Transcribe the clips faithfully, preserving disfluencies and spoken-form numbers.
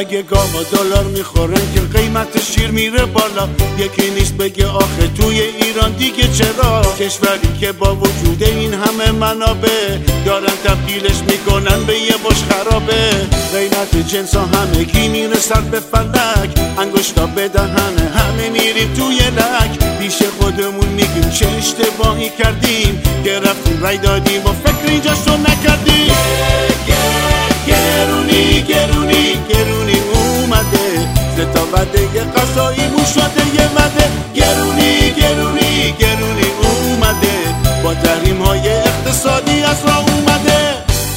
مگه گاوا دلار میخورن که قیمت شیر میره بالا؟ یکی نیست بگه آخه توی ایران دیگه چرا کشوری که با وجود این همه منابع دارن تبدیلش میکنن به یه بش خرابه. قیمت جنس ها همگی میرسن به فلک، انگشتا به دهنه همه میریم توی لک. پیش خودمون میگیم چه اشتباهی کردیم که رفتیم رای دادیم و فکر اینجاشو نکردیم. گرونی گرونی گرونی اومده، ستا وعده غذایی مو شده یه وعده. گرونی گرونی گرونی اومده، با تحریم های اقتصادی از راه اومده.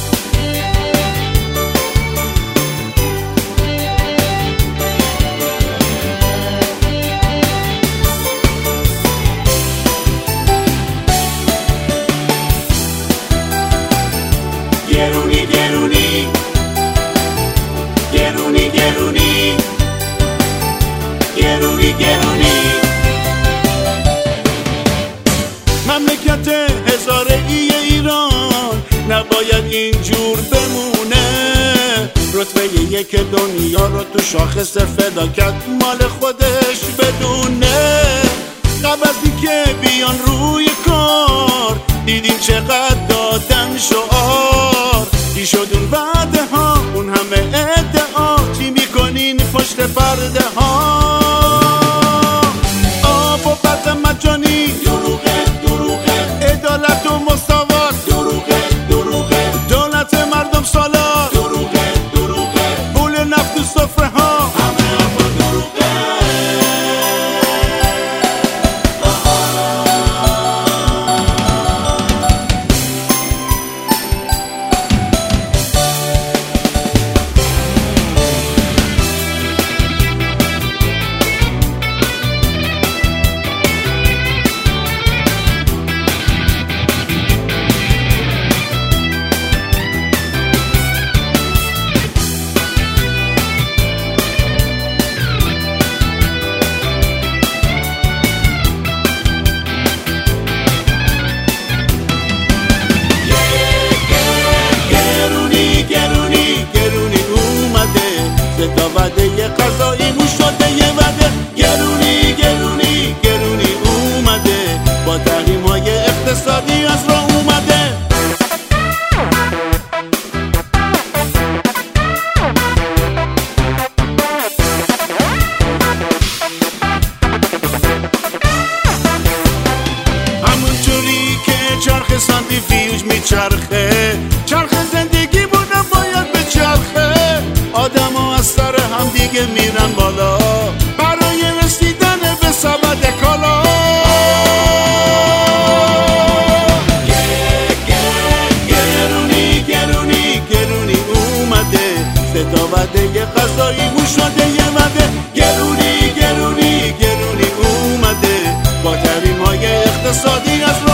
گرونی گرونی گرونی گرونی گرونی گرونی مملکت هزاره ای ایران نباید اینجور بمونه. رتبه یک دنیا رو تو شاخص فلاکت مال خودش بدونه. قبل از اینکه بیان روی کار دیدیم چقدر دادن شعار. چی شد اون وعده ها، اون همه ادعا، چی میکنین پشت پرده ها؟ آب و برق مجانی دروغه دروغه، عدالت و مساوات دروغه دروغه، دولت مردم سالار دروغه دروغه، پول نفت و سفره ها همه حرفا دروغه. ستا وعده غذایی مو شده یه وعده. گرونی گرونی گرونی اومده، با تحریم های اقتصادی از راه اومده. همونجوری که چرخ سانتریفیوژ میچرخه، چرخ زندگی بودم باید بچرخه. آدم ها از سر هم دیگه میرن بالا برای رسیدن به سبد کالا. گرونی گرونی گرونی اومده، ستا وعده غذایی مو شده یه وعده. گرونی گرونی گرونی اومده، با تحریم های اقتصادی از